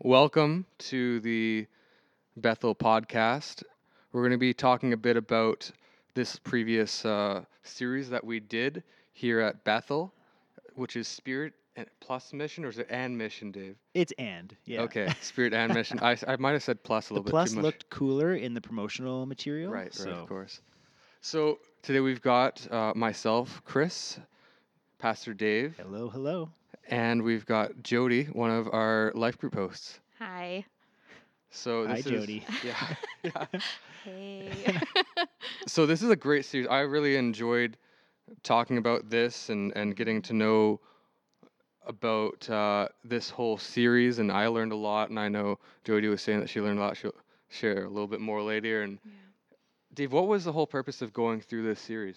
Welcome to the Bethel podcast. We're going to be talking a bit about this previous series that we did here at Bethel, which is Spirit plus Mission, or is it and Mission, Dave? It's and, yeah. Okay, Spirit and Mission. I might have said plus a The little bit plus too much. looked cooler in the promotional material. Right, so of course. So today we've got myself, Chris, Pastor Dave, hello. and we've got Jody, one of our life group hosts. Hi. So Hi, this Jody. yeah. Hey. So this is a great series. I really enjoyed talking about this and getting to know about this whole series, and I learned a lot, and I know Jody was saying that she learned a lot. She'll share a little bit more later. And Dave, what was the whole purpose of going through this series?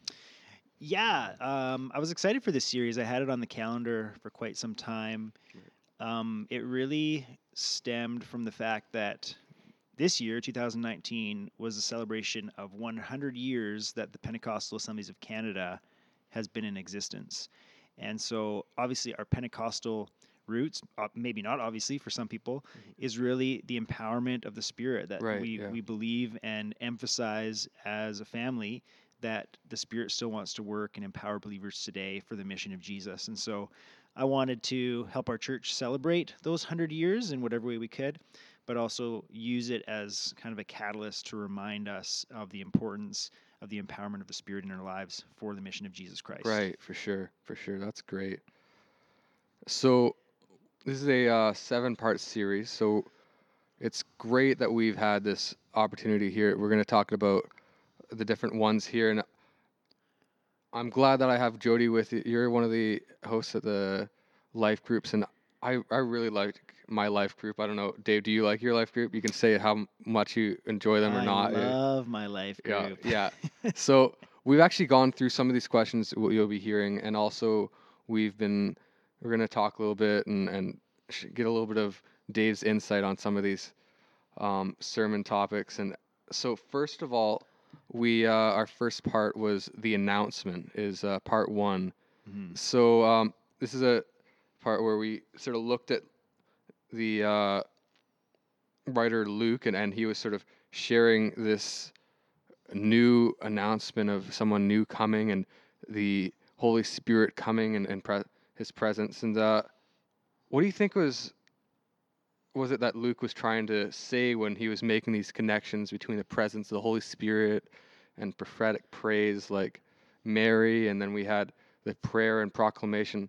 Yeah, I was excited for this series. I had it on the calendar for quite some time. It really stemmed from the fact that this year, 2019, was a celebration of 100 years that the Pentecostal Assemblies of Canada has been in existence. And so, obviously, our Pentecostal roots, maybe not obviously for some people, is really the empowerment of the Spirit that we believe and emphasize as a family, that the Spirit still wants to work and empower believers today for the mission of Jesus. And so I wanted to help our church celebrate those 100 years in whatever way we could, but also use it as kind of a catalyst to remind us of the importance of the empowerment of the Spirit in our lives for the mission of Jesus Christ. Right, for sure. That's great. So this is a 7-part series, so it's great that we've had this opportunity here. We're going to talk about the different ones here, and I'm glad that I have Jody with you. You're one of the hosts of the life groups, and I really like my life group. I don't know, Dave, do you like your life group? You can say how much you enjoy them or not. I love my life group. Yeah. So we've actually gone through some of these questions what you'll be hearing, and also we're going to talk a little bit and get a little bit of Dave's insight on some of these sermon topics. And so first of all, our first part was the announcement, is part 1. Mhm. So this is a part where we sort of looked at the writer Luke, and he was sort of sharing this new announcement of someone new coming and the Holy Spirit coming and his presence. And what do you think was it that Luke was trying to say when he was making these connections between the presence of the Holy Spirit and prophetic praise like Mary, and then we had the prayer and proclamation?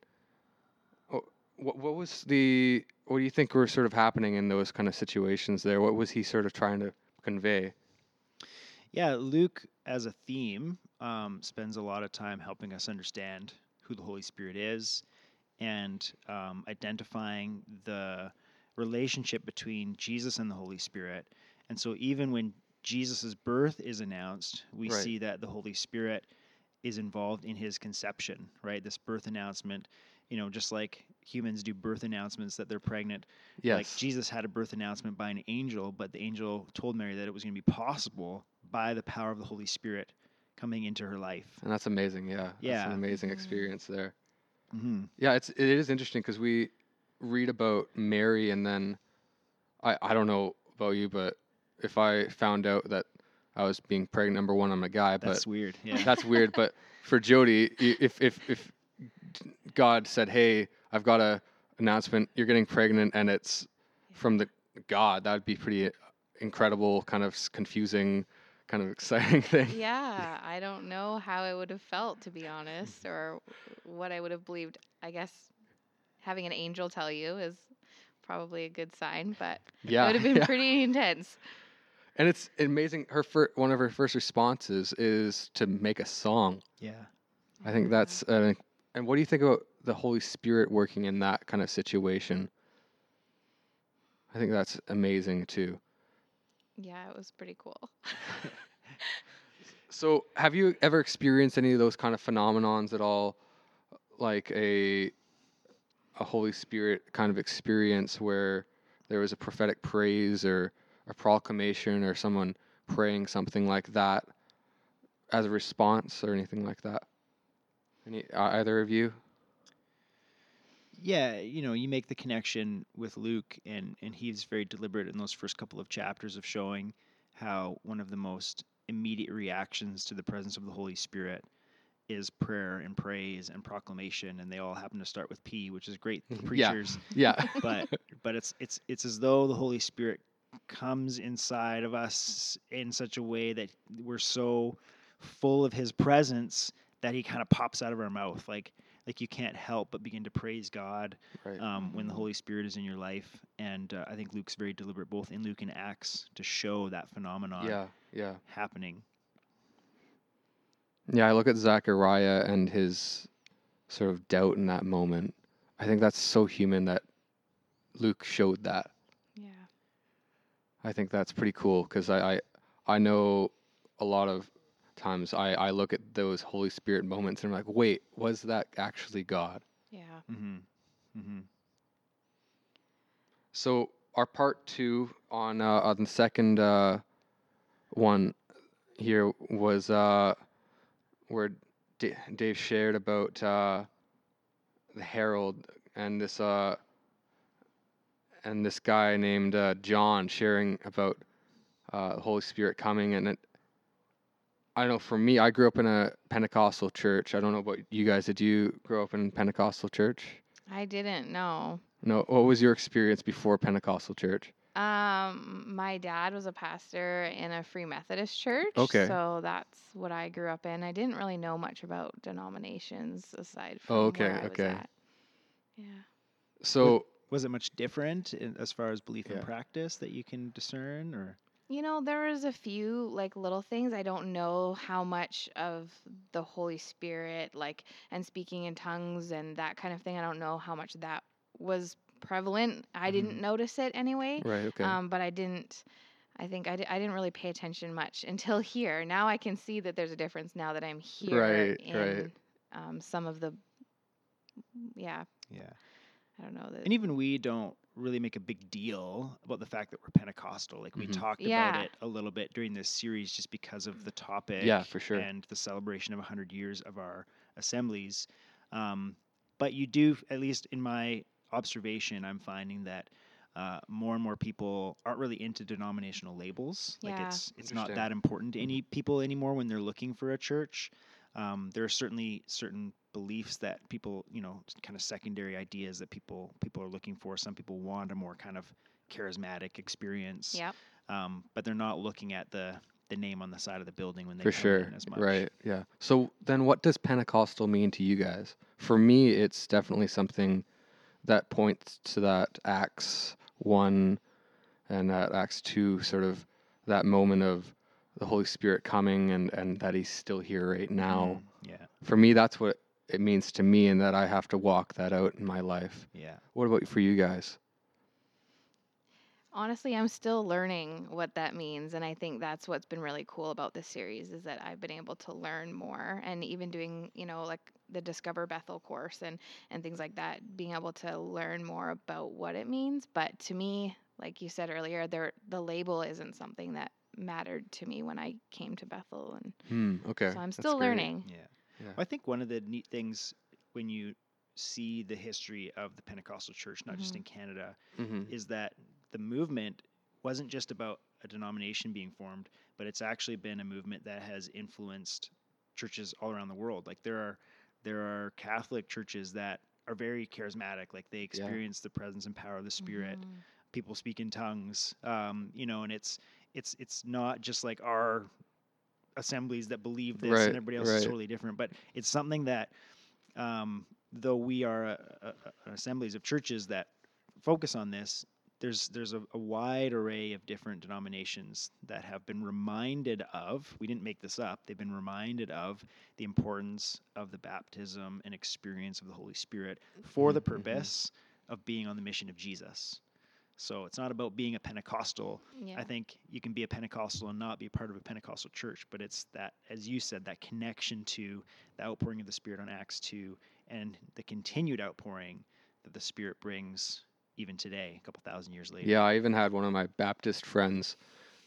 What do you think were sort of happening in those kind of situations there? What was he sort of trying to convey? Yeah, Luke, as a theme, spends a lot of time helping us understand who the Holy Spirit is and identifying the relationship between Jesus and the Holy Spirit. And so even when Jesus' birth is announced, we Right. see that the Holy Spirit is involved in his conception, right? This birth announcement, just like humans do birth announcements that they're pregnant. Yes. Like Jesus had a birth announcement by an angel, but the angel told Mary that it was going to be possible by the power of the Holy Spirit coming into her life. And that's amazing. Yeah. That's Yeah. an amazing experience there. Mm-hmm. Yeah, it is interesting because we read about Mary, and then I don't know about you, but if I found out that I was being pregnant, number one, I'm a guy, That's but weird. Yeah. that's weird. But for Jody, if God said, "Hey, I've got a announcement, you're getting pregnant," and it's from the God, that'd be pretty incredible, kind of confusing, kind of exciting thing. Yeah, I don't know how I would have felt, to be honest, or what I would have believed. I guess having an angel tell you is probably a good sign, but it would have been pretty intense. And it's amazing. One of her first responses is to make a song. Yeah. I think that's. And what do you think about the Holy Spirit working in that kind of situation? I think that's amazing too. Yeah, it was pretty cool. So, have you ever experienced any of those kind of phenomenons at all, like a Holy Spirit kind of experience where there was a prophetic praise or a proclamation or someone praying something like that as a response or anything like that? Either of you? Yeah, you make the connection with Luke, and he's very deliberate in those first couple of chapters of showing how one of the most immediate reactions to the presence of the Holy Spirit is prayer and praise and proclamation, and they all happen to start with P, which is great for preachers. Yeah. but it's as though the Holy Spirit comes inside of us in such a way that we're so full of His presence that He kind of pops out of our mouth, like you can't help but begin to praise God Right. when the Holy Spirit is in your life. And I think Luke's very deliberate, both in Luke and Acts, to show that phenomenon happening. Yeah, I look at Zechariah and his sort of doubt in that moment. I think that's so human that Luke showed that. Yeah. I think that's pretty cool because I know a lot of times I look at those Holy Spirit moments and I'm like, wait, was that actually God? Yeah. Mm-hmm. Mm-hmm. So our part 2 on the second one here was where Dave shared about the herald and this guy named John sharing about the Holy Spirit coming. And I don't know, for me, I grew up in a Pentecostal church. I don't know about you guys. Did you grow up in Pentecostal church? I didn't know. No. What was your experience before Pentecostal church? My dad was a pastor in a Free Methodist church. Okay. So that's what I grew up in. I didn't really know much about denominations aside from where I was at. Yeah. So was it much different as far as belief and practice that you can discern, or? There was a few like little things. I don't know how much of the Holy Spirit, and speaking in tongues and that kind of thing. I don't know how much that was prevalent. I didn't notice it anyway. Right. Okay. But I think I didn't really pay attention much until here. Now I can see that there's a difference now that I'm here in some of the, yeah. I don't know that. And even we don't really make a big deal about the fact that we're Pentecostal. Like we talked about it a little bit during this series just because of the topic for sure. and the celebration of 100 years of our assemblies. But you do, at least in my observation, I'm finding that more and more people aren't really into denominational labels. Like it's not that important to any people anymore when they're looking for a church. There are certainly certain beliefs that people, kind of secondary ideas that people are looking for. Some people want a more kind of charismatic experience. Yep. But they're not looking at the name on the side of the building when they come in as much. Right. Yeah. So then what does Pentecostal mean to you guys? For me, it's definitely something that points to that Acts 1 and that Acts 2 sort of that moment of the Holy Spirit coming and that He's still here right now. For me, that's what it means to me, and that I have to walk that out in my life. Yeah. What about for you guys? Honestly, I'm still learning what that means, and I think that's what's been really cool about this series is that I've been able to learn more, and even doing, like the Discover Bethel course and things like that, being able to learn more about what it means. But to me, like you said earlier, the label isn't something that mattered to me when I came to Bethel, and okay. so I'm still learning. Yeah. Well, I think one of the neat things when you see the history of the Pentecostal church, not just in Canada, is that the movement wasn't just about a denomination being formed, but it's actually been a movement that has influenced churches all around the world. Like there are Catholic churches that are very charismatic, like they experience the presence and power of the Spirit. People speak in tongues, and it's not just like our assemblies that believe this and everybody else is totally different, but it's something that though we are assemblies of churches that focus on this, there's a wide array of different denominations that have been reminded of, we didn't make this up, they've been reminded of the importance of the baptism and experience of the Holy Spirit for the purpose of being on the mission of Jesus. So it's not about being a Pentecostal. Yeah. I think you can be a Pentecostal and not be part of a Pentecostal church, but it's that, as you said, that connection to the outpouring of the Spirit on Acts 2 and the continued outpouring that the Spirit brings even today, a couple thousand years later. Yeah, I even had one of my Baptist friends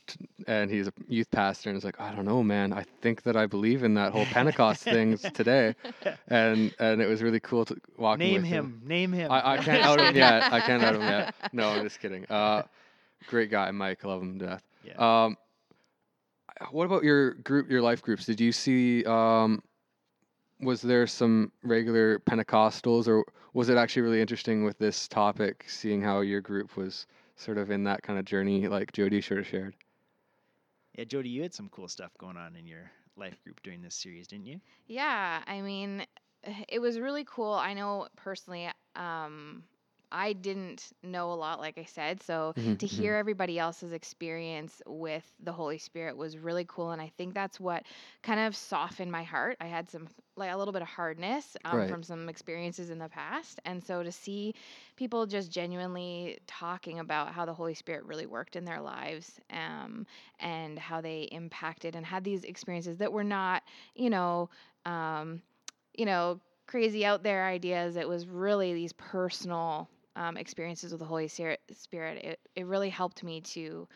and he's a youth pastor, and he's like, I don't know, man. I think that I believe in that whole Pentecost thing today, and it was really cool to walking with him. Name him. I can't out him yet. I can't out him yet. No, I'm just kidding. Great guy, Mike. I love him to death. Yeah. What about your group, your life groups? Did you see? Was there some regular Pentecostals, or was it actually really interesting with this topic, seeing how your group was sort of in that kind of journey, like Jody sort of shared? Yeah, Jody, you had some cool stuff going on in your life group during this series, didn't you? Yeah, I mean, it was really cool. I know personally, I didn't know a lot, like I said. So to hear everybody else's experience with the Holy Spirit was really cool. And I think that's what kind of softened my heart. I had a little bit of hardness from some experiences in the past. And so to see people just genuinely talking about how the Holy Spirit really worked in their lives, and how they impacted and had these experiences that were not, crazy out there ideas. It was really these personal experiences with the Holy Spirit. It really helped me to,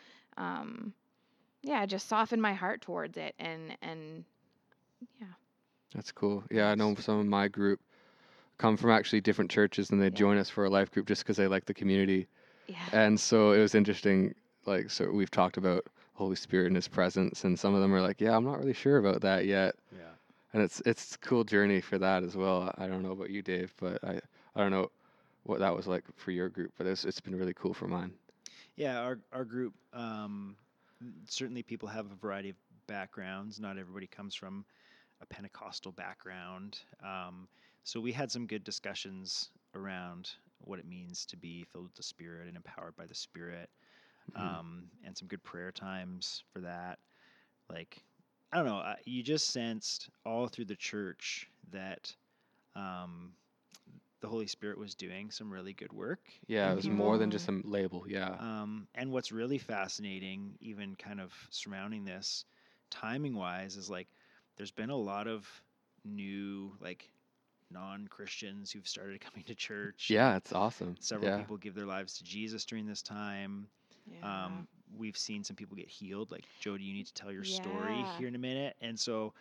just soften my heart towards it, and yeah. That's cool. Yeah, I know some of my group come from actually different churches, and they join us for a life group just because they like the community. Yeah. And so it was interesting. Like, so we've talked about Holy Spirit and His presence, and some of them are like, "Yeah, I'm not really sure about that yet." Yeah. And it's a cool journey for that as well. I don't know about you, Dave, but I don't know what that was like for your group, but it's been really cool for mine. Yeah, our group, certainly people have a variety of backgrounds. Not everybody comes from a Pentecostal background. So we had some good discussions around what it means to be filled with the Spirit and empowered by the Spirit, and some good prayer times for that. Like, I don't know, you just sensed all through the church that the Holy Spirit was doing some really good work. Yeah, it was more than just a label. Yeah. And what's really fascinating, even kind of surrounding this, timing wise, is like there's been a lot of new non-Christians who've started coming to church. Yeah, it's awesome. Several people give their lives to Jesus during this time. Yeah. We've seen some people get healed. Like, Jody, you need to tell your story here in a minute. And so,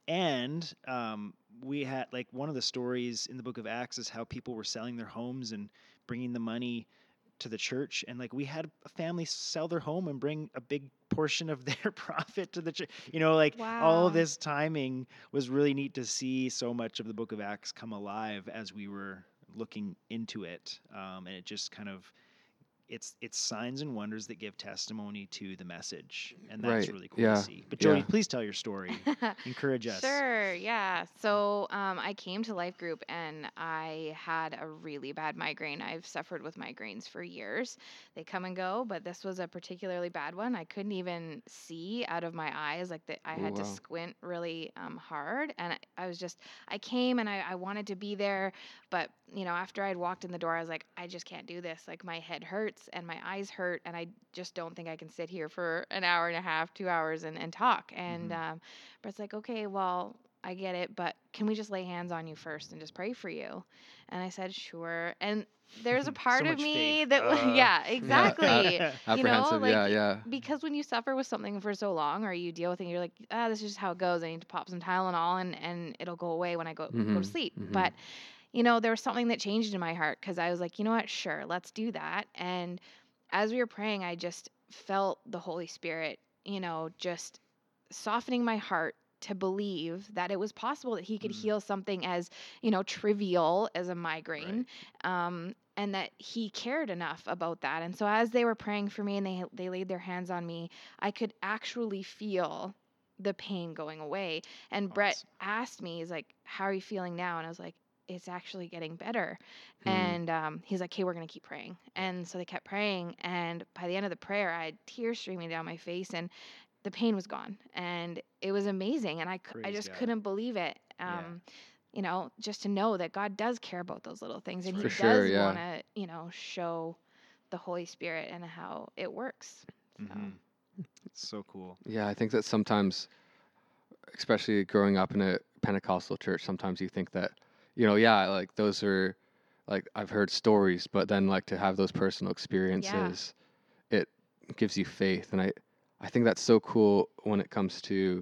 we had, one of the stories in the book of Acts is how people were selling their homes and bringing the money to the church. And we had a family sell their home and bring a big portion of their profit to the church. Wow. All of this timing was really neat to see so much of the book of Acts come alive as we were looking into it. And it just kind of, it's signs and wonders that give testimony to the message, and that's really cool to see. But Jody, please tell your story. Encourage us. Sure, yeah. So I came to Life Group, and I had a really bad migraine. I've suffered with migraines for years. They come and go, but this was a particularly bad one. I couldn't even see out of my eyes. I had to squint really hard, and I came and I wanted to be there, but after I'd walked in the door, I was like, I just can't do this. My head hurts and my eyes hurt, and I just don't think I can sit here for an hour and a half, 2 hours and talk. And Brett's like, okay, well, I get it, but can we just lay hands on you first and just pray for you? And I said, sure. And there's a part so of me faith. that, yeah, exactly. Apprehensive, Because when you suffer with something for so long, or you deal with it, you're like, this is just how it goes. I need to pop some Tylenol and it'll go away when I go to sleep. But there was something that changed in my heart, because I was like, you know what, sure, let's do that. And as we were praying, I just felt the Holy Spirit, just softening my heart to believe that it was possible that He could heal something as, trivial as a migraine, and that He cared enough about that. And so as they were praying for me and they laid their hands on me, I could actually feel the pain going away. And Brett asked me, he's like, how are you feeling now? And I was like, it's actually getting better. And he's like, hey, we're going to keep praying. And so they kept praying. And by the end of the prayer, I had tears streaming down my face, and the pain was gone. And it was amazing. And I just couldn't believe it. Just to know that God does care about those little things. And He does want to, show the Holy Spirit and how it works. So. It's so cool. Yeah, I think that sometimes, especially growing up in a Pentecostal church, sometimes you think that, those are, I've heard stories, but then to have those personal experiences, it gives you faith. And I think that's so cool when it comes to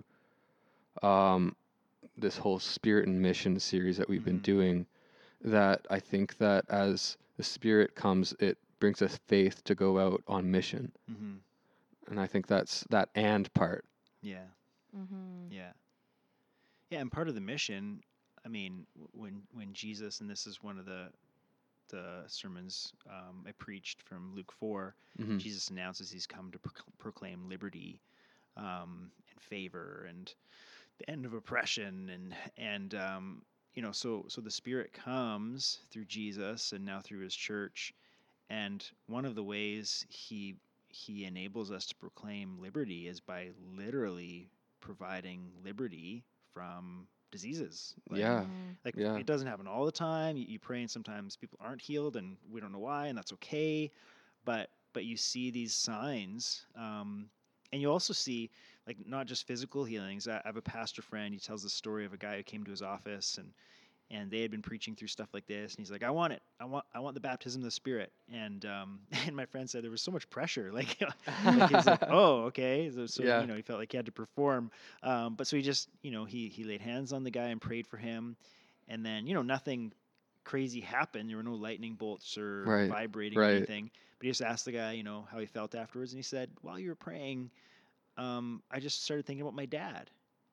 this whole Spirit and Mission series that we've been doing. That I think that as the Spirit comes, it brings us faith to go out on mission. And I think that's that and part. Yeah. Yeah. Yeah, and part of the mission, I mean, when Jesus, and this is one of the sermons I preached from Luke 4, Jesus announces he's come to proclaim liberty and favor and the end of oppression, and so the Spirit comes through Jesus and now through his church, and one of the ways he enables us to proclaim liberty is by literally providing liberty from diseases. It doesn't happen all the time. You pray and sometimes people aren't healed and we don't know why, and that's okay. But you see these signs, and you also see like not just physical healings. I have a pastor friend. He tells the story of a guy who came to his office and they had been preaching through stuff like this, and he's like, I want it. I want the baptism of the Spirit. And my friend said there was so much pressure. Like he's like, oh, okay. So he felt like he had to perform. But so he just, he laid hands on the guy and prayed for him. And then, nothing crazy happened. There were no lightning bolts or vibrating or anything. But he just asked the guy, how he felt afterwards. And he said, while you were praying, I just started thinking about my dad.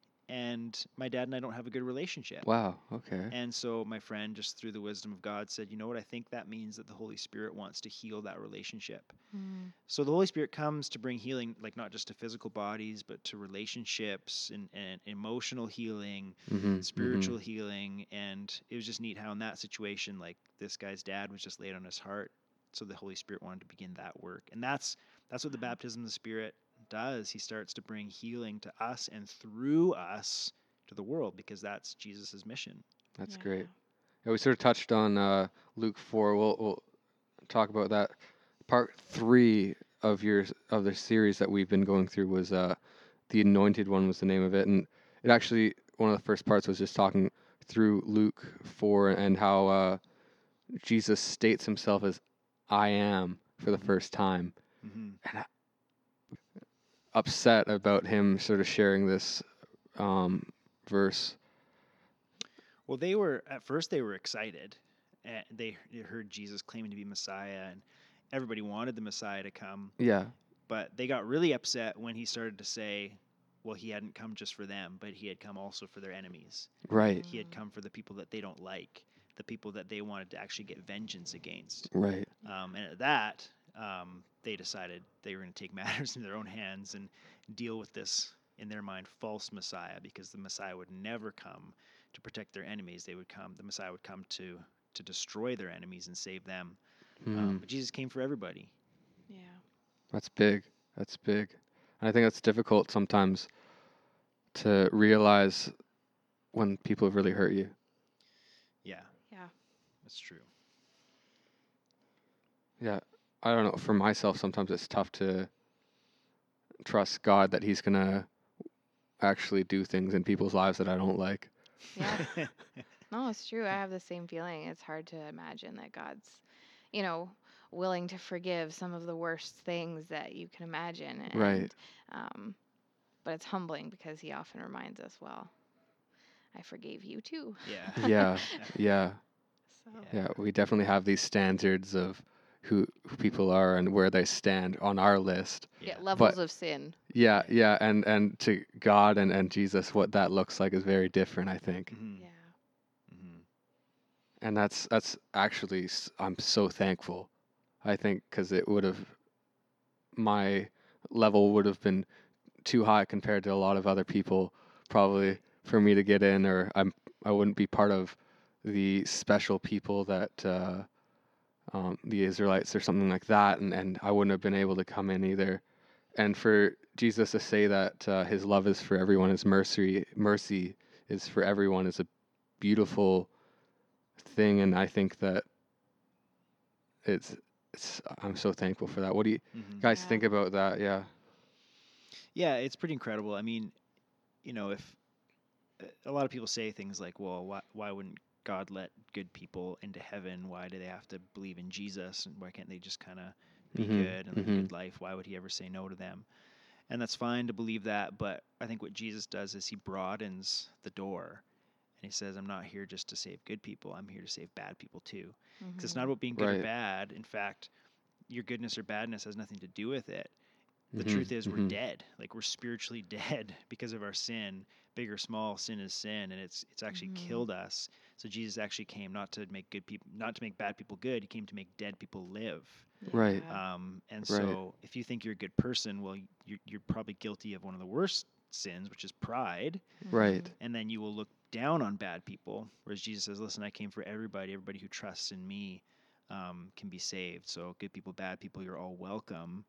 And my dad and I don't have a good relationship. Wow, okay. And so my friend, just through the wisdom of God, said, you know what, I think that means that the Holy Spirit wants to heal that relationship. So the Holy Spirit comes to bring healing, like not just to physical bodies, but to relationships and emotional healing, spiritual healing. And it was just neat how in that situation, like this guy's dad was just laid on his heart. So the Holy Spirit wanted to begin that work. And that's what the baptism of the Spirit does. He starts to bring healing to us and through us to the world, because that's Jesus's mission. That's great. Yeah, we sort of touched on Luke 4. We'll talk about that. Part 3 of the series that we've been going through was the Anointed One was the name of it, and it actually, one of the first parts was just talking through Luke 4 and how Jesus states himself as I am for the first time. And upset about him sort of sharing this verse. Well, at first they were excited. They heard Jesus claiming to be Messiah, and everybody wanted the Messiah to come. Yeah. But they got really upset when he started to say, well, he hadn't come just for them, but he had come also for their enemies. Right. He had come for the people that they don't like, the people that they wanted to actually get vengeance against. Right. And at that, they decided they were going to take matters in their own hands and deal with this, in their mind, false Messiah, because the Messiah would never come to protect their enemies. The Messiah would come to destroy their enemies and save them. But Jesus came for everybody. Yeah. That's big. That's big. And I think that's difficult sometimes to realize when people have really hurt you. Yeah. Yeah. That's true. Yeah. I don't know. For myself, sometimes it's tough to trust God that he's going to actually do things in people's lives that I don't like. Yeah. No, it's true. I have the same feeling. It's hard to imagine that God's, willing to forgive some of the worst things that you can imagine. And, Right. But it's humbling because he often reminds us, well, I forgave you too. Yeah. Yeah. Yeah. So. Yeah. We definitely have these standards of who people are and where they stand on our list. Yeah, levels of sin. Yeah, yeah, and to God and Jesus, what that looks like is very different, I think. Yeah. And that's actually, I'm so thankful, I think, because my level would have been too high compared to a lot of other people, probably, for me to get in, or I wouldn't be part of the special people that the Israelites or something like that, and I wouldn't have been able to come in either. And for Jesus to say that his love is for everyone, his mercy is for everyone, is a beautiful thing, and I think that I'm so thankful for that. What do you guys think about that? Yeah. Yeah, it's pretty incredible. I mean, if a lot of people say things like, well, why wouldn't God let good people into heaven? Why do they have to believe in Jesus? And why can't they just kind of be good and live a good life? Why would he ever say no to them? And that's fine to believe that, but I think what Jesus does is he broadens the door. And he says, I'm not here just to save good people. I'm here to save bad people too. Because it's not about being good or Right. bad. In fact, your goodness or badness has nothing to do with it. The Mhm, truth is we're mhm. dead. Like, we're spiritually dead because of our sin. Big or small, sin is sin, and it's actually killed us. So Jesus actually came not to make bad people good. He came to make dead people live. Right. Yeah. And Right. so if you think you're a good person, well, you're probably guilty of one of the worst sins, which is pride. Right. And then you will look down on bad people. Whereas Jesus says, listen, I came for everybody. Everybody who trusts in me can be saved. So good people, bad people, you're all welcome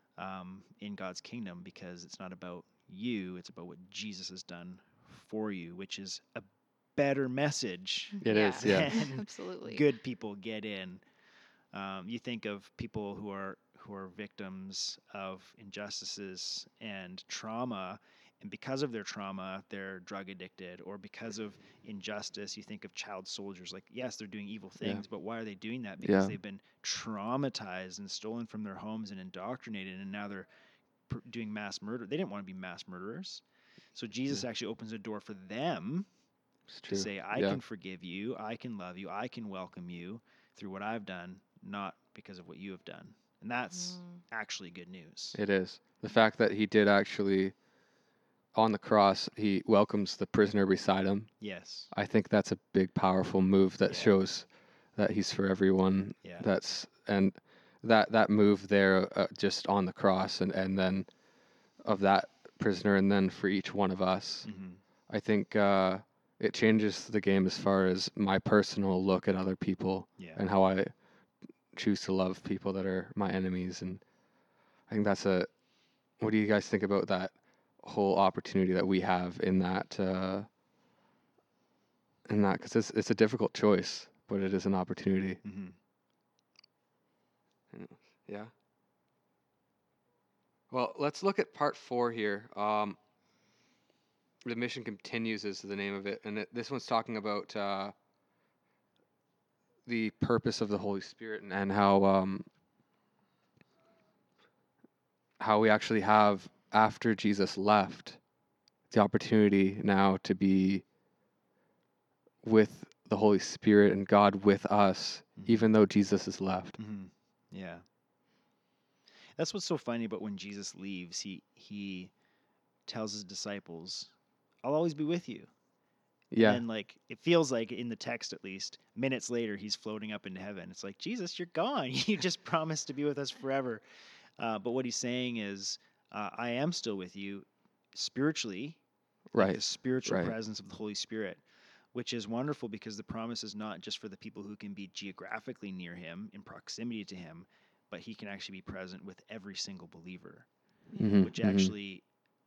in God's kingdom, because it's not about you. It's about what Jesus has done for you, which is a better message It is, yeah. than Absolutely. good people get in. You think of people who are victims of injustices and trauma, and because of their trauma, they're drug addicted, or because of injustice, you think of child soldiers. Like, yes, they're doing evil Yeah. things, but why are they doing that? Because Yeah. they've been traumatized and stolen from their homes and indoctrinated, and now they're doing mass murder. They didn't want to be mass murderers. So Jesus actually opens a door for them It's to true. say, I Yeah. can forgive you, I can love you, I can welcome you through what I've done, not because of what you have done. And that's actually good news. It is. The fact that he did actually, on the cross, he welcomes the prisoner beside him. Yes. I think that's a big, powerful move that Yeah. shows that he's for everyone. Yeah. And that move there, just on the cross, and then of that prisoner, and then for each one of us. Mm-hmm. I think it changes the game as far as my personal look at other people Yeah. and how I choose to love people that are my enemies. And I think that's what do you guys think about that whole opportunity that we have in that? Because it's a difficult choice, but it is an opportunity. Mm-hmm. Yeah. Well, let's look at part 4 here. The mission continues is the name of it, and this one's talking about the purpose of the Holy Spirit, and how we actually have, after Jesus left, the opportunity now to be with the Holy Spirit and God with us, even though Jesus has left. Mm-hmm. Yeah. That's what's so funny about when Jesus leaves. He tells his disciples, I'll always be with you. Yeah. And then, like, it feels like, in the text at least, minutes later, he's floating up into heaven. It's like, Jesus, you're gone. You just promised to be with us forever. But what he's saying is, I am still with you spiritually, like Right. the spiritual Right. presence of the Holy Spirit, which is wonderful, because the promise is not just for the people who can be geographically near him, in proximity to him, but he can actually be present with every single believer, Mhm, which mhm. actually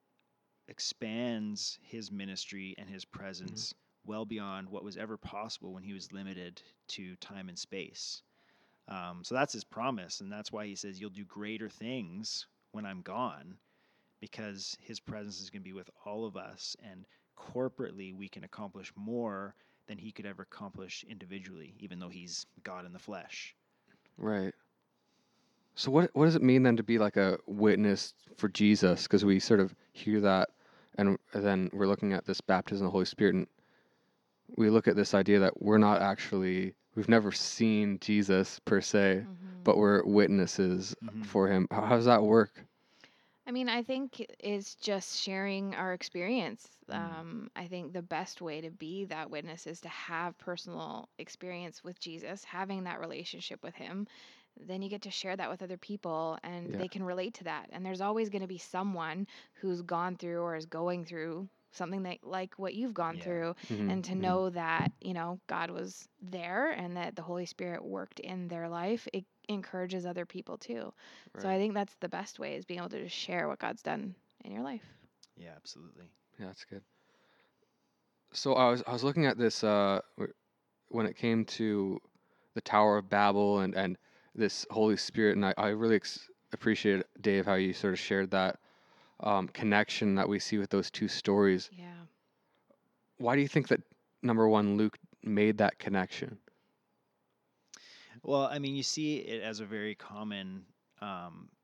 expands his ministry and his presence well beyond what was ever possible when he was limited to time and space. So that's his promise, and that's why he says, you'll do greater things when I'm gone, because his presence is going to be with all of us, and corporately we can accomplish more than he could ever accomplish individually, even though he's God in the flesh. Right. So what does it mean then to be like a witness for Jesus? Because we sort of hear that, and then we're looking at this baptism of the Holy Spirit, and we look at this idea that we've never seen Jesus per se, but we're witnesses for him. How does that work? I mean, I think it's just sharing our experience. I think the best way to be that witness is to have personal experience with Jesus, having that relationship with him. Then you get to share that with other people, and Yeah. they can relate to that. And there's always going to be someone who's gone through or is going through something that, like what you've gone through, Mhm, and to mhm. know that, God was there and that the Holy Spirit worked in their life. It encourages other people too. So I Right. think that's the best way, is being able to just share what God's done in your life. Yeah, absolutely. Yeah, that's good. So I was looking at this when it came to the Tower of Babel and this Holy Spirit, and I really appreciate, Dave, how you sort of shared that connection that we see with those two stories. Yeah. Why do you think that, number one, Luke made that connection? Well, I mean, you see it as a very common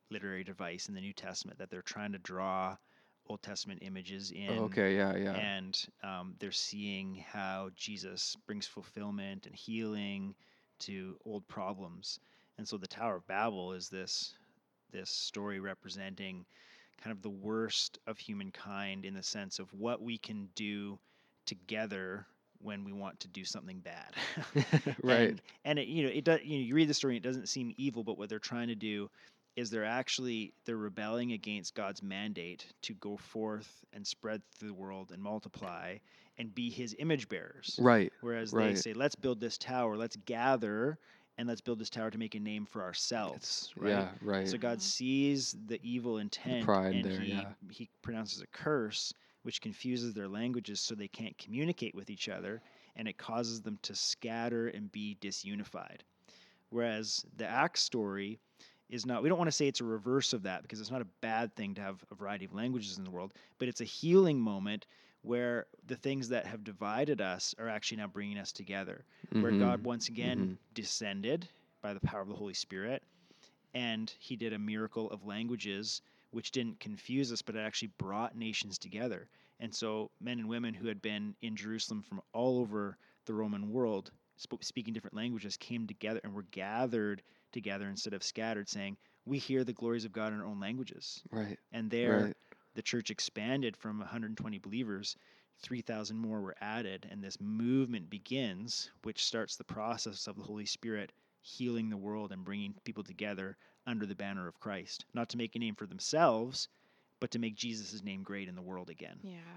literary device in the New Testament that they're trying to draw Old Testament images in. Okay, yeah. And they're seeing how Jesus brings fulfillment and healing to old problems. And so the Tower of Babel is this story representing kind of the worst of humankind in the sense of what we can do together when we want to do something bad. Right. And it, it does, you read the story and it doesn't seem evil, but what they're trying to do is they're rebelling against God's mandate to go forth and spread through the world and multiply and be his image bearers. Right. Whereas they say, let's build this tower, let's gather and let's build this tower to make a name for ourselves. Right? Yeah, right. So God sees the evil intent and he pronounces a curse, which confuses their languages so they can't communicate with each other, and it causes them to scatter and be disunified. Whereas the Acts story is not, we don't want to say it's a reverse of that because it's not a bad thing to have a variety of languages in the world, but it's a healing moment where the things that have divided us are actually now bringing us together, where God once again descended by the power of the Holy Spirit, and he did a miracle of languages which didn't confuse us, but it actually brought nations together. And so men and women who had been in Jerusalem from all over the Roman world, speaking different languages, came together and were gathered together instead of scattered, saying, we hear the glories of God in our own languages. Right. And there, the church expanded from 120 believers, 3,000 more were added, and this movement begins, which starts the process of the Holy Spirit healing the world and bringing people together under the banner of Christ, not to make a name for themselves, but to make Jesus' name great in the world again.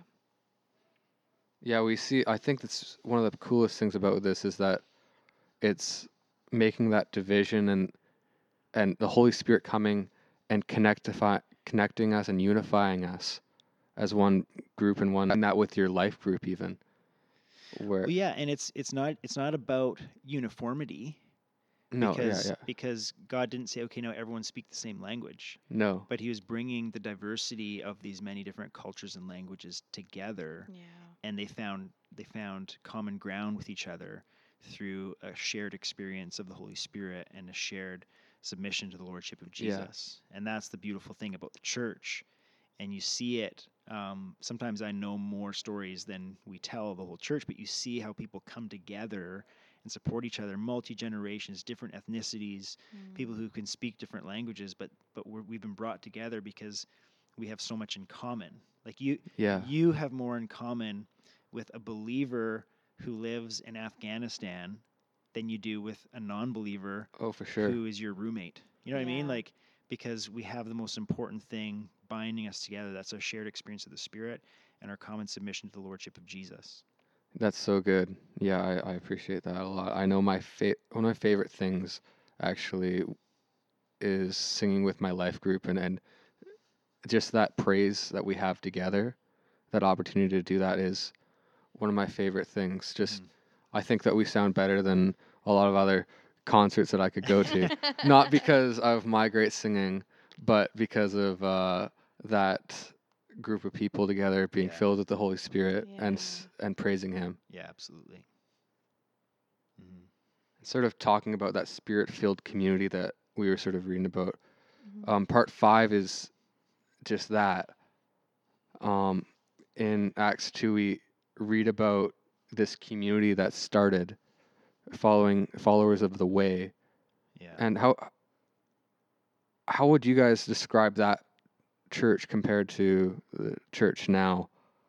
Yeah, we see, I think that's one of the coolest things about this is that it's making that division and the Holy Spirit coming and connecting us and unifying us as one group and that with your life group even. Well, yeah, and it's not about uniformity. No, because God didn't say, okay, now everyone speak the same language. No. But he was bringing the diversity of these many different cultures and languages together. Yeah. And they found common ground with each other through a shared experience of the Holy Spirit and a shared submission to the Lordship of Jesus. And that's the beautiful thing about the church. And you see it. Sometimes I know more stories than we tell the whole church, but you see how people come together and support each other, multi-generations, different ethnicities, people who can speak different languages, but we've been brought together because we have so much in common. Like you have more in common with a believer who lives in Afghanistan than you do with a non-believer for sure. who is your roommate. You know what I mean? Like, because we have the most important thing binding us together. That's our shared experience of the Spirit and our common submission to the Lordship of Jesus. That's so good. Yeah, I appreciate that a lot. I know one of my favorite things actually is singing with my life group and just that praise that we have together. That opportunity to do that is one of my favorite things. Just I think that we sound better than a lot of other concerts that I could go to. Not because of my great singing, but because of that group of people together being filled with the Holy Spirit and praising him. Yeah, absolutely. Sort of talking about that Spirit-filled community that we were sort of reading about. Part 5 is just that. In Acts 2, we read about this community that started followers of the way. Yeah. And how would you guys describe that church compared to the church now?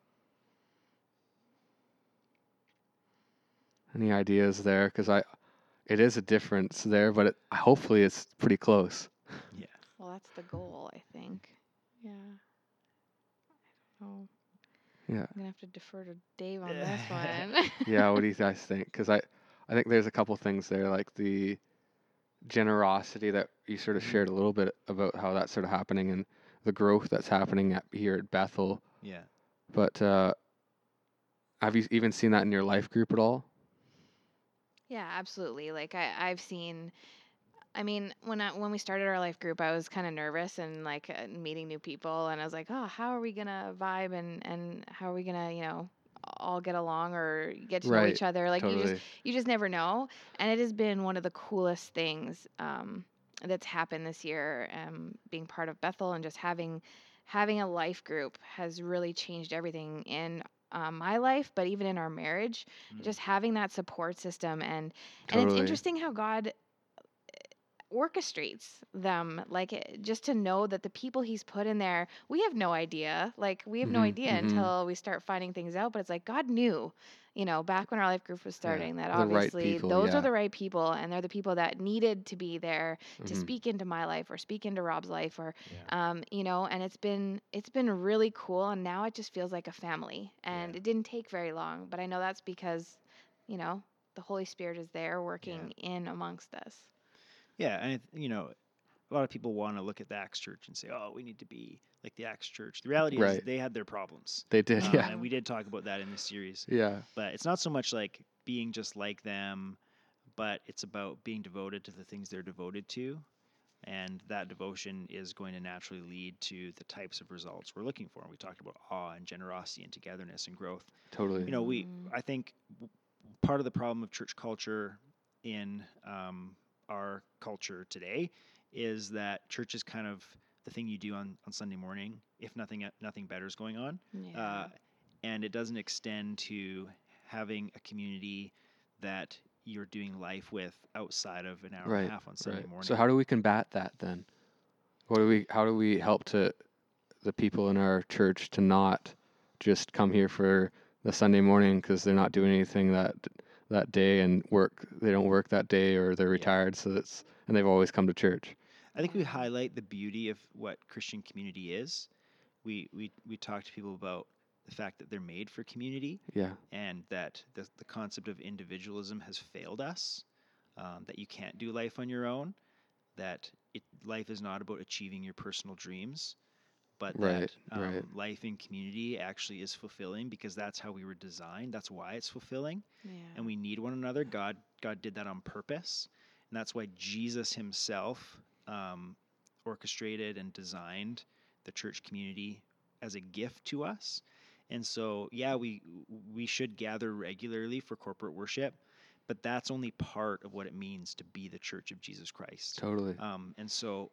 Any ideas there? Because it is a difference there, but hopefully it's pretty close. Yeah. Well, that's the goal, I think. Yeah. I don't know. Yeah. I'm gonna have to defer to Dave on this one. Yeah. What do you guys think? Because I think there's a couple things there, like the generosity that you sort of shared a little bit about how that's sort of happening and the growth that's happening here at Bethel. Yeah. But have you even seen that in your life group at all? Yeah, absolutely. Like I've seen. I mean, when we started our life group, I was kind of nervous and like meeting new people, and I was like, oh, how are we gonna vibe and how are we gonna all get along or get to know each other? Like totally. you just never know. And it has been one of the coolest things that's happened this year, being part of Bethel and just having a life group has really changed everything in my life, but even in our marriage, just having that support system. And it's interesting how God orchestrates them, like just to know that the people he's put in there, we have no idea, until we start finding things out. But it's like God knew, back when our life group was starting, that The right obviously people, those yeah. are the right people, and they're the people that needed to be there to speak into my life or speak into Rob's life, or and it's been really cool. And now it just feels like a family, and it didn't take very long, but I know that's because the Holy Spirit is there working in amongst us. Yeah, and a lot of people want to look at the Acts Church and say, "Oh, we need to be like the Acts Church." The reality is they had their problems. They did, yeah. And we did talk about that in this series. Yeah. But it's not so much like being just like them, but it's about being devoted to the things they're devoted to, and that devotion is going to naturally lead to the types of results we're looking for. And we talked about awe and generosity and togetherness and growth. Totally. I think part of the problem of church culture in our culture today is that church is kind of the thing you do on Sunday morning if nothing better is going on. And it doesn't extend to having a community that you're doing life with outside of an hour and a half on Sunday morning. So how do we combat that then? How do we help the people in our church to not just come here for the Sunday morning because they're not doing anything that day and they don't work that day, or they're retired, and they've always come to church? I think we highlight the beauty of what Christian community is. We talk to people about the fact that they're made for community, and that the concept of individualism has failed us, that you can't do life on your own, that life is not about achieving your personal dreams, but that life in community actually is fulfilling because that's how we were designed. That's why it's fulfilling. And we need one another. God did that on purpose. And that's why Jesus himself orchestrated and designed the church community as a gift to us. And so, we should gather regularly for corporate worship, but that's only part of what it means to be the church of Jesus Christ. Totally. And so,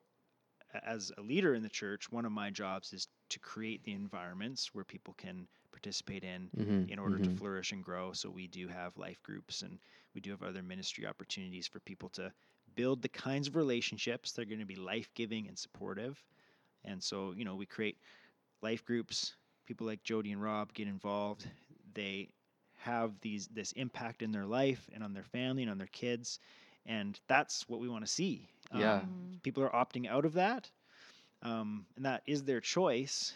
as a leader in the church, one of my jobs is to create the environments where people can participate in order to flourish and grow. So we do have life groups, and we do have other ministry opportunities for people to build the kinds of relationships that are going to be life-giving and supportive. And so, we create life groups. People like Jody and Rob get involved. They have this impact in their life and on their family and on their kids. And that's what we want to see. People are opting out of that, and that is their choice.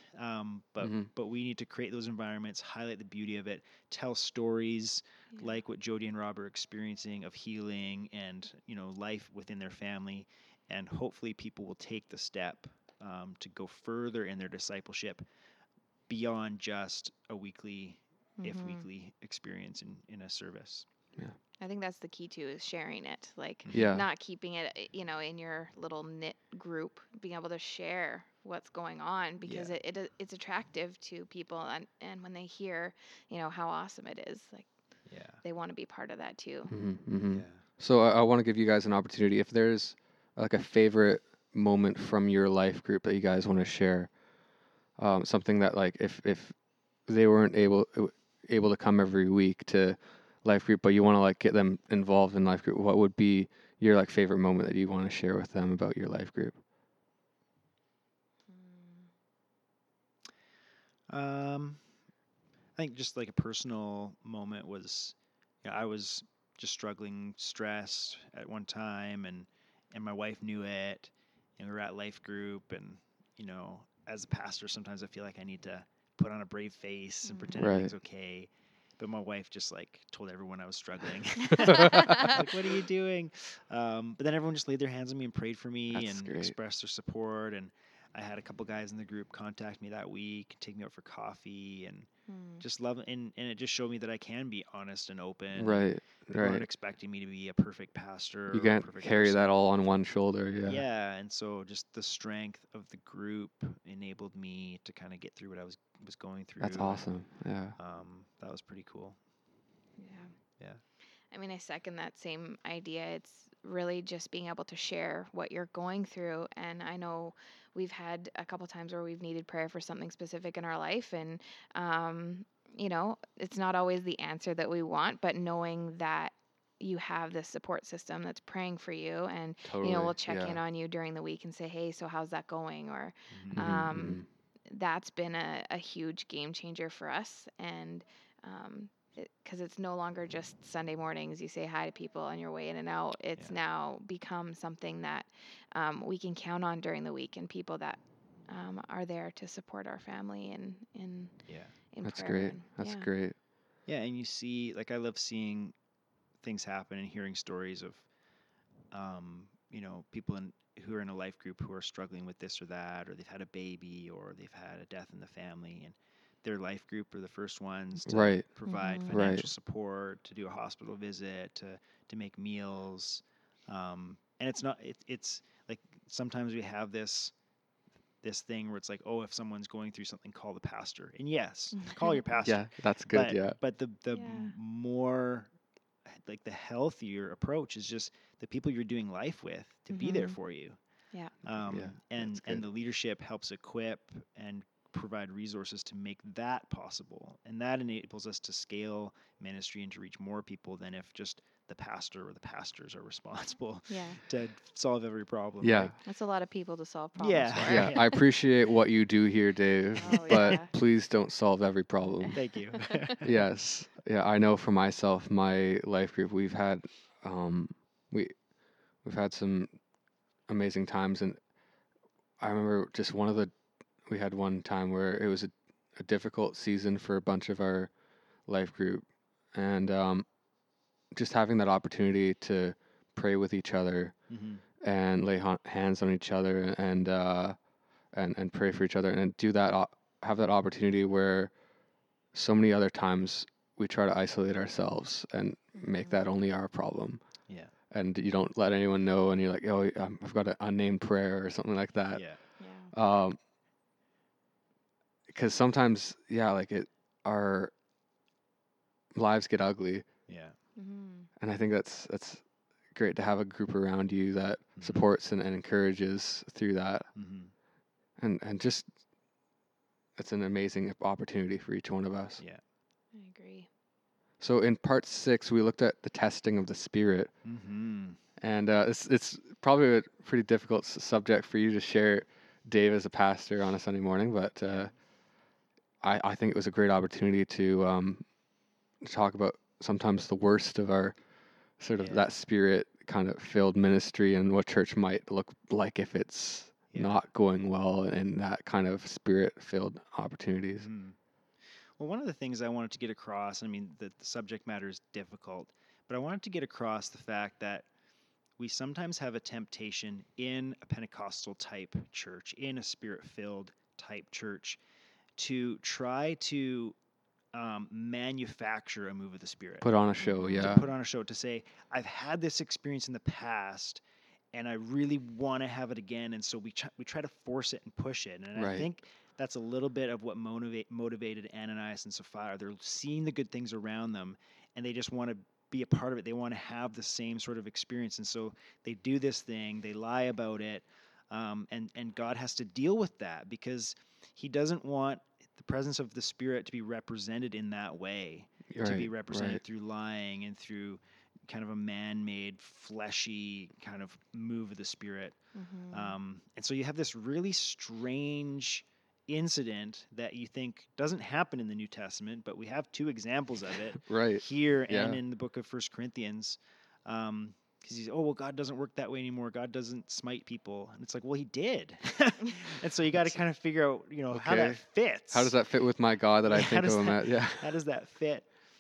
But we need to create those environments, highlight the beauty of it, tell stories like what Jody and Rob are experiencing of healing and life within their family, and hopefully people will take the step to go further in their discipleship beyond just a weekly, if weekly experience in a service. Yeah. I think that's the key too, is sharing it, not keeping it, in your little knit group, being able to share what's going on, because it's attractive to people, and when they hear, how awesome it is, they want to be part of that too. So I want to give you guys an opportunity. If there's like a favorite moment from your life group that you guys want to share, something that if they weren't able to come every week to life group, but you want to get them involved in life group, what would be your favorite moment that you want to share with them about your life group? I think just a personal moment was, I was just struggling, stressed at one time, and my wife knew it, and we were at life group, and as a pastor, sometimes I feel like I need to put on a brave face and pretend everything's okay. But my wife just told everyone I was struggling. What are you doing? But then everyone just laid their hands on me and prayed for me. That's great. Expressed their support. And I had a couple guys in the group contact me that week, take me out for coffee, and just love it. And it just showed me that I can be honest and open. Right. People aren't expecting me to be a perfect pastor. You can't carry that all on one shoulder. Yeah. And so just the strength of the group enabled me to kind of get through what I was going through. That's awesome. Yeah. That was pretty cool. Yeah. I mean, I second that same idea. It's really just being able to share what you're going through. And I know we've had a couple times where we've needed prayer for something specific in our life. And, it's not always the answer that we want, but knowing that you have this support system that's praying for you and, Totally. we'll check in Yeah. on you during the week and say, hey, so how's that going? Or, Mhm. that's been a huge game changer for us. And, because it's no longer just Sunday mornings, you say hi to people on your way in and out. It's now become something that we can count on during the week, and people that are there to support our family in That's prayer. great. And, That's great. Yeah, and you see, like, I love seeing things happen and hearing stories of, people who are in a life group who are struggling with this or that, or they've had a baby, or they've had a death in the family, and their life group are the first ones to Right. provide Mhm. financial Right. support, to do a hospital visit, to make meals, and it's not it's like sometimes we have this thing where it's like, oh, if someone's going through something, call the pastor. And yes, call your pastor. Yeah, that's good. Yeah. But the Yeah. more, like, the healthier approach is just the people you're doing life with to be there for you. Yeah. Yeah, that's And good. the leadership helps equip and provide resources to make that possible. And that enables us to scale ministry and to reach more people than if just the pastor or the pastors are responsible Yeah. to solve every problem. Yeah. Like, That's a lot of people to solve problems Yeah. for. Yeah, I appreciate what you do here, Dave, Oh, but yeah. please don't solve every problem. Thank you. Yes. Yeah, I know for myself, my life group, um we we've had some amazing times, and I remember just we had one time where it was a difficult season for a bunch of our life group, and just having that opportunity to pray with each other hmm and lay hands on each other and pray for each other and do that have that opportunity where so many other times we try to isolate ourselves and make that only our problem, Yeah. and you don't let anyone know, and you're like, oh, I've got an unnamed prayer or something like that. Yeah. Yeah. Because sometimes, yeah, like our lives get ugly, Yeah. Mhm. and I think that's great to have a group around you that Mhm. supports and encourages through that, hmm and just it's an amazing opportunity for each one of us. Yeah. I agree. So in part 6, we looked at the testing of the Spirit, hmm and it's probably a pretty difficult subject for you to share, Dave, as a pastor on a Sunday morning, but I think it was a great opportunity to talk about sometimes the worst of our sort of that Spirit kind of filled ministry and what church might look like if it's not going well in that kind of Spirit filled opportunities. Mhm. Well, one of the things I wanted to get across, I mean, the subject matter is difficult, but I wanted to get across the fact that we sometimes have a temptation in a Pentecostal type church, in a Spirit filled type church, to try to manufacture a move of the Spirit. Put on a show, Mhm. yeah. To put on a show, to say, I've had this experience in the past and I really want to have it again. And so we try to force it and push it. And I Right. think that's a little bit of what motivated Ananias and Sapphira. They're seeing the good things around them and they just want to be a part of it. They want to have the same sort of experience. And so they do this thing, they lie about it. And God has to deal with that because he doesn't want the presence of the Spirit to be represented in that way, to be represented through lying and through kind of a man-made, fleshy kind of move of the Spirit. Mhm. And so you have this really strange incident that you think doesn't happen in the New Testament, but we have two examples of it Right. here Yeah. and in the book of 1 Corinthians. Because he's, oh, well, God doesn't work that way anymore. God doesn't smite people. And it's like, well, he did. And so you got to kind of figure out, how that Okay. fits. How does that fit with my God that I Yeah, think of him at? Yeah. How does that fit?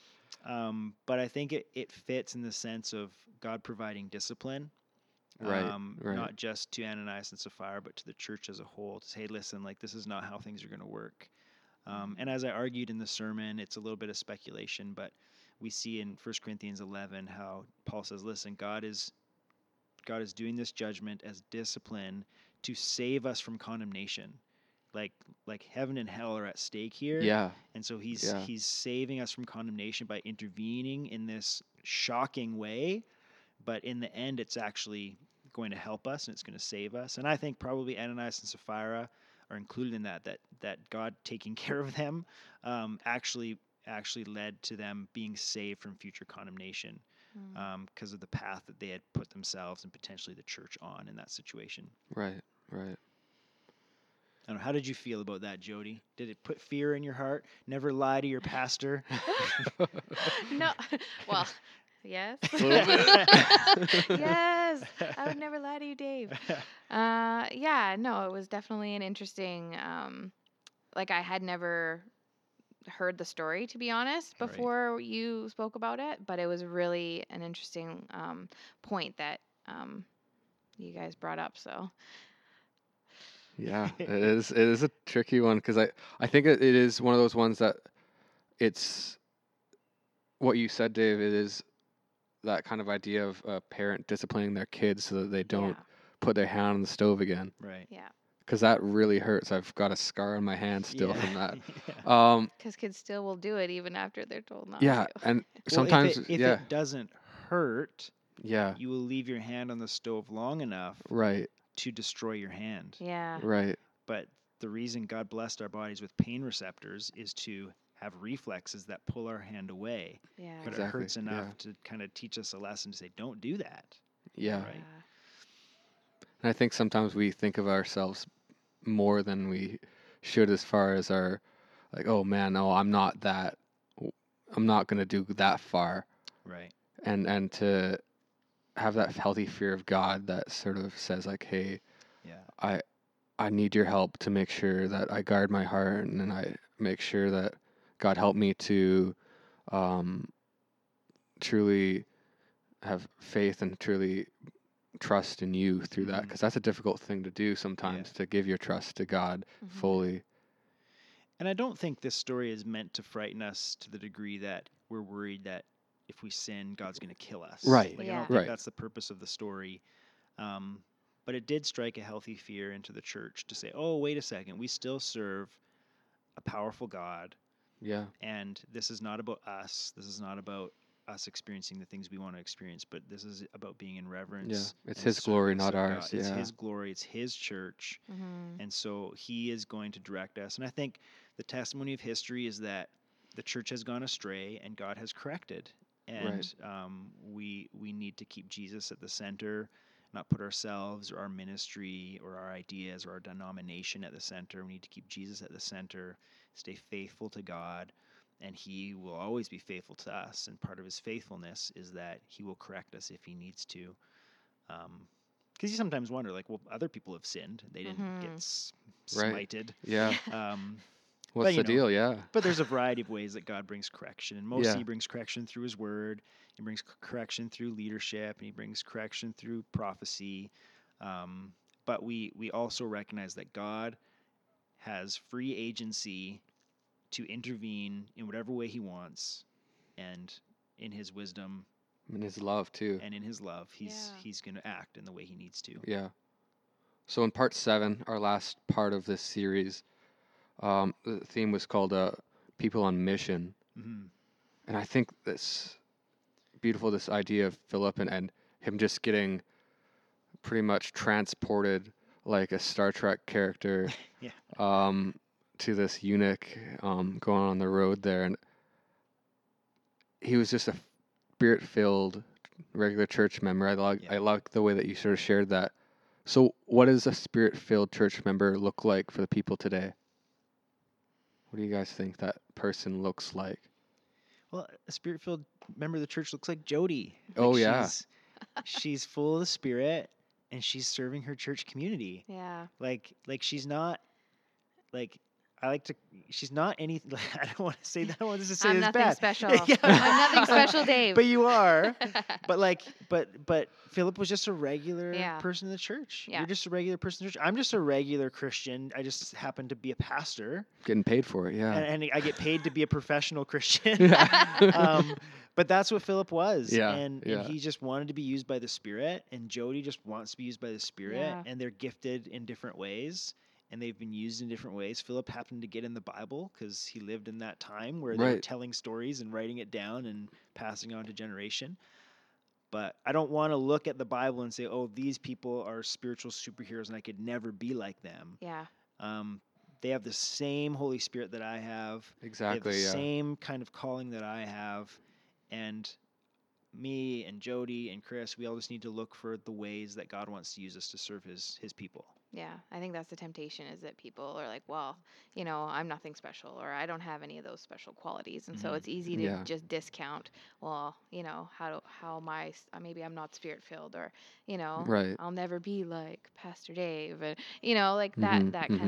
But I think it fits in the sense of God providing discipline, Right. not just to Ananias and Sapphira, but to the church as a whole. To say, hey, listen, like this is not how things are going to work. And as I argued in the sermon, it's a little bit of speculation, but we see in 1 Corinthians 11 how Paul says, listen, God is doing this judgment as discipline to save us from condemnation. Like heaven and hell are at stake here. Yeah. And so he's saving us from condemnation by intervening in this shocking way, but in the end, it's actually going to help us and it's going to save us. And I think probably Ananias and Sapphira are included in that God taking care of them actually led to them being saved from future condemnation because of the path that they had put themselves and potentially the church on in that situation. Right. I don't know, how did you feel about that, Jody? Did it put fear in your heart? Never lie to your pastor? No. Well, yes. A little bit. Yes. I would never lie to you, Dave. Yeah, no, it was definitely an interesting, like I had never heard the story, to be honest, before you spoke about it, but it was really an interesting point that you guys brought up. So Yeah, it is a tricky one because I think it is one of those ones that it's what you said, Dave. It is that kind of idea of a parent disciplining their kids so that they don't put their hand on the stove again. Right. Yeah. Because that really hurts. I've got a scar on my hand still from that. Because kids still will do it even after they're told not Yeah, to. and sometimes if it doesn't hurt, yeah, you will leave your hand on the stove long enough right, to destroy your hand. Yeah. right, But the reason God blessed our bodies with pain receptors is to have reflexes that pull our hand away. Yeah. But Exactly, it hurts enough to kind of teach us a lesson to say, don't do that. yeah. Right. And I think sometimes we think of ourselves more than we should as far as our, like, oh man, no, I'm not going to do that far. Right. And to have that healthy fear of God that sort of says like, hey, yeah, I need your help to make sure that I guard my heart and I make sure that God help me to truly have faith and truly trust in you through that, because that's a difficult thing to do sometimes, to give your trust to God fully. And I don't think this story is meant to frighten us to the degree that we're worried that if we sin, God's going to kill us. Right. Like, I don't think that's the purpose of the story. But it did strike a healthy fear into the church to say, oh, wait a second, we still serve a powerful God. Yeah. And this is not about us. This is not about us experiencing the things we want to experience, but this is about being in reverence. Yeah. It's His glory, not ours. It's His glory. It's His church. And so He is going to direct us. And I think the testimony of history is that the church has gone astray and God has corrected. And we need to keep Jesus at the center, not put ourselves or our ministry or our ideas or our denomination at the center. We need to keep Jesus at the center, stay faithful to God, and He will always be faithful to us. And part of His faithfulness is that He will correct us if He needs to. Because you sometimes wonder, like, well, other people have sinned. They didn't get smited. Yeah. What's the deal? Yeah. But there's a variety of ways that God brings correction. And mostly He brings correction through His word. He brings correction through leadership. And He brings correction through prophecy. But we also recognize that God has free agency to intervene in whatever way He wants. And in His wisdom. In His love, too. And in His love, He's going to act in the way He needs to. Yeah. So in part 7, our last part of this series, the theme was called People on Mission. And I think that's beautiful, this idea of Philip and him just getting pretty much transported like a Star Trek character to this eunuch going on the road there. And he was just a Spirit-filled regular church member. I like the way that you sort of shared that. So what does a Spirit-filled church member look like for the people today? What do you guys think that person looks like? Well, a Spirit-filled member of the church looks like Jody. Oh, yeah. She's full of the Spirit, and she's serving her church community. Yeah. Like she's not, like, she's not anything, I don't want to say that. I don't want to say I'm it's nothing bad. special. I'm nothing special, Dave. But you are. But Philip was just a regular person in the church. Yeah. You're just a regular person in the church. I'm just a regular Christian. I just happen to be a pastor. Getting paid for it, yeah. And I get paid to be a professional Christian. But that's what Philip was. Yeah, and he just wanted to be used by the Spirit. And Jody just wants to be used by the Spirit. Yeah. And they're gifted in different ways. and they've been used in different ways. Philip happened to get in the Bible because he lived in that time where they were telling stories and writing it down and passing on to generation. But I don't want to look at the Bible and say, oh, these people are spiritual superheroes and I could never be like them. Yeah. They have the same Holy Spirit that I have. Exactly. They have the same kind of calling that I have. And me and Jody and Chris, we all just need to look for the ways that God wants to use us to serve his people. Yeah, I think that's the temptation, is that people are like, well, you know, I'm nothing special, or I don't have any of those special qualities. And so it's easy to just discount, well, you know, how am I, maybe I'm not spirit filled, or, you know, I'll never be like Pastor Dave, and, you know, like that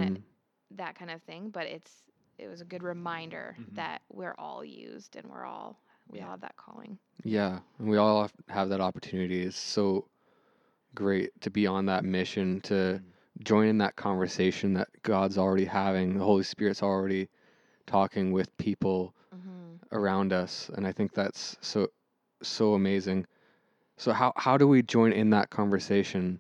kind of thing. But it was a good reminder that we're all used and we all have that calling. Yeah, and we all have that opportunity. It's so great to be on that mission, to join in that conversation that God's already having. The Holy Spirit's already talking with people around us, and I think that's so amazing. So how do we join in that conversation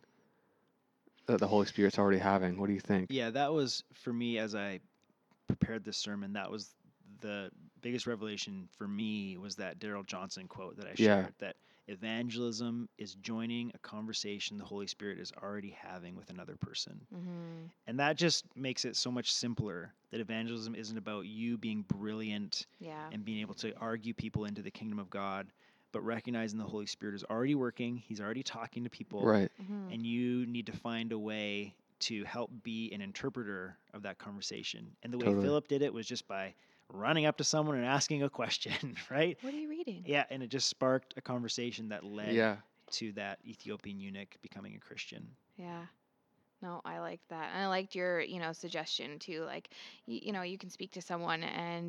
that the Holy Spirit's already having? What do you think? Yeah, that was, for me, as I prepared this sermon, that was the biggest revelation for me, was that Darrell Johnson quote that I shared, that evangelism is joining a conversation the Holy Spirit is already having with another person. And that just makes it so much simpler, that evangelism isn't about you being brilliant and being able to argue people into the kingdom of God, but recognizing the Holy Spirit is already working. He's already talking to people. And you need to find a way to help be an interpreter of that conversation. And the way Philip did it was just by running up to someone and asking a question, right? What are you reading? Yeah, and it just sparked a conversation that led to that Ethiopian eunuch becoming a Christian. Yeah. No, I liked that. And I liked your, you know, suggestion too. Like, you know, you can speak to someone and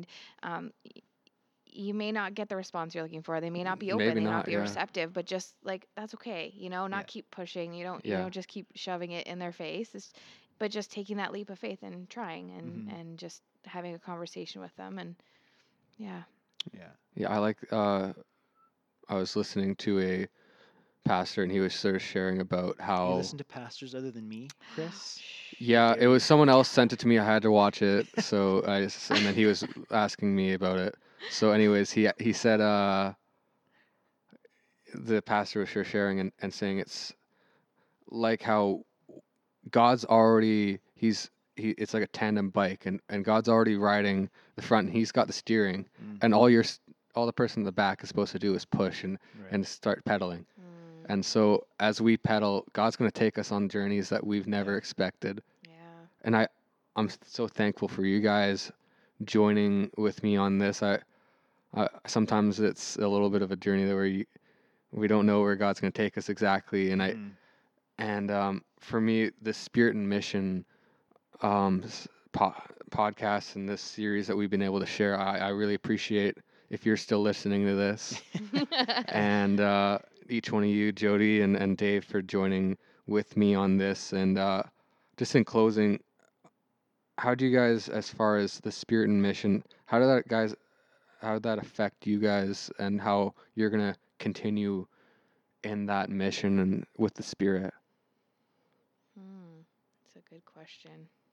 you may not get the response you're looking for. They may not be open, they may not be receptive, but just like, that's okay. You know, not keep pushing. You don't just keep shoving it in their face. But just taking that leap of faith and trying and just having a conversation with them. And yeah, I like, I was listening to a pastor, and he was sort of sharing about how... You listen to pastors other than me, Chris? Yeah, it was someone else sent it to me. I had to watch it. So and then he was asking me about it. So anyways, he said, the pastor was sharing and saying it's like how God's already, it's like a tandem bike, and God's already riding the front, and he's got the steering, and all the person in the back is supposed to do is push and start pedaling. And so as we pedal, God's going to take us on journeys that we've never expected. And I'm so thankful for you guys joining with me on this. I sometimes it's a little bit of a journey where we don't know where God's going to take us exactly. And for me, the Spirit and Mission podcast and this series that we've been able to share, I really appreciate if you're still listening to this. And each one of you, Jody and Dave, for joining with me on this. And just in closing, how do you guys, as far as the Spirit and Mission, how did that affect you guys, and how you're going to continue in that mission and with the Spirit? That's a good question.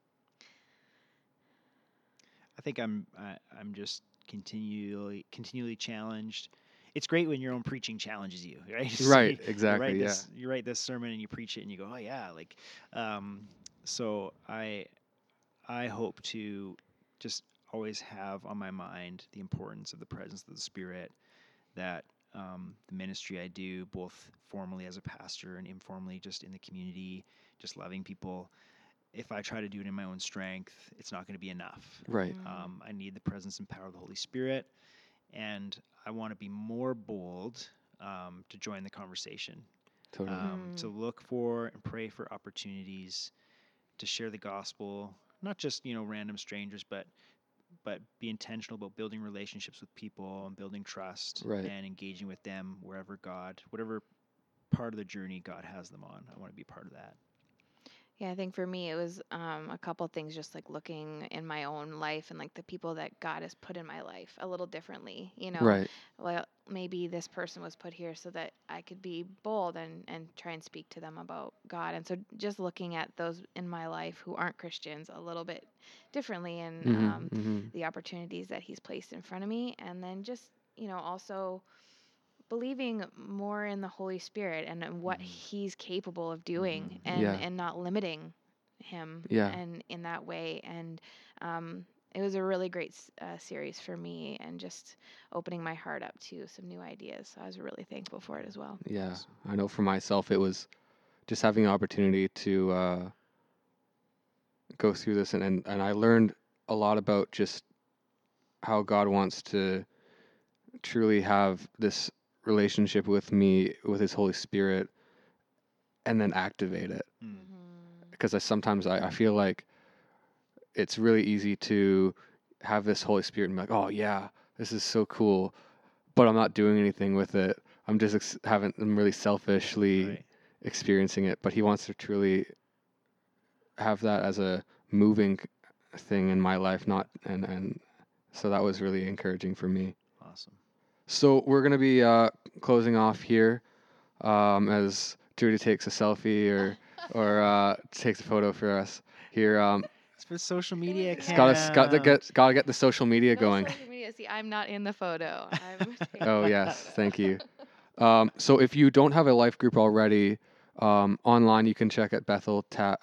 I think I'm just continually challenged. It's great when your own preaching challenges you, right? Right, exactly. You write this sermon and you preach it and you go, oh yeah, like, so I hope to just always have on my mind the importance of the presence of the Spirit, that the ministry I do, both formally as a pastor and informally just in the community, just loving people, if I try to do it in my own strength, it's not going to be enough. Right. I need the presence and power of the Holy Spirit, and I want to be more bold to join the conversation, to look for and pray for opportunities to share the gospel, not just random strangers, but be intentional about building relationships with people and building trust, and engaging with them whatever part of the journey God has them on. I want to be part of that. Yeah, I think for me it was a couple things, just like looking in my own life and like the people that God has put in my life a little differently. Right. Well, maybe this person was put here so that I could be bold and try and speak to them about God. And so just looking at those in my life who aren't Christians a little bit differently, and the opportunities that He's placed in front of me. And then just, also believing more in the Holy Spirit and what He's capable of doing, Yeah. and not limiting Him Yeah. and in that way. And it was a really great series for me, and just opening my heart up to some new ideas. So I was really thankful for it as well. Yeah. I know for myself, it was just having the opportunity to go through this, and I learned a lot about just how God wants to truly have this relationship with me, with His Holy Spirit, and then activate it. Because sometimes I feel like it's really easy to have this Holy Spirit and be like, oh yeah, this is so cool, but I'm not doing anything with it. I'm just I'm really selfishly experiencing it. But He wants to truly have that as a moving thing in my life, not and so that was really encouraging for me. Awesome. So we're gonna be closing off here as Judy takes a selfie or takes a photo for us here. It's for social media. It's gotta get the social media going. Social media. See, I'm not in the photo. Oh yes, thank you. So if you don't have a life group already, online you can check at betheltab.ca.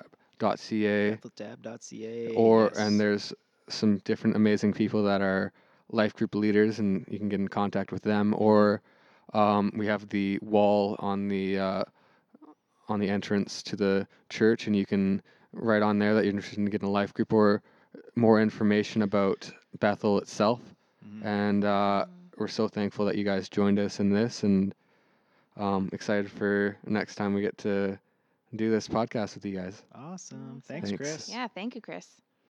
betheltab.ca. And there's some different amazing people that are life group leaders, and you can get in contact with them. Or we have the wall on the entrance to the church, and you can write on there that you're interested in getting a life group or more information about Bethel itself. And we're so thankful that you guys joined us in this, and excited for next time we get to do this podcast with you guys. Awesome. Thanks, Chris. Yeah, thank you, Chris.